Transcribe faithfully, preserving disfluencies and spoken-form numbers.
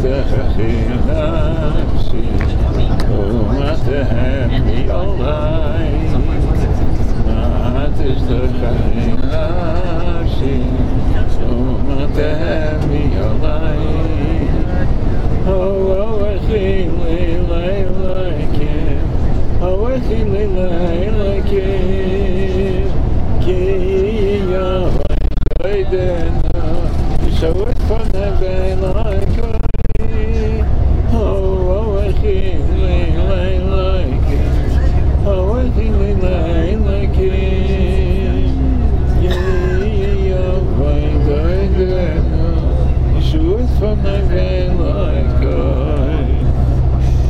תשתכחי נפשי ומה תהמי עליי מה תשתכחי נפשי ומה תהמי עליי Oh, oh, I feel like it. Oh, I feel like it.